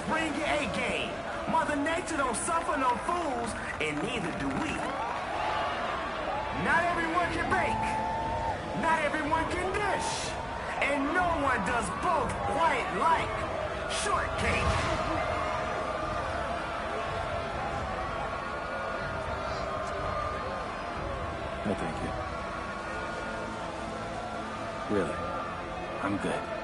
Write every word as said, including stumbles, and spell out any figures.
bring your A game. Mother Nature don't suffer no fools, and neither do we. Not everyone can bake. Not everyone can dish. And no one does both quite like shortcake. No, thank you. Really, I'm good.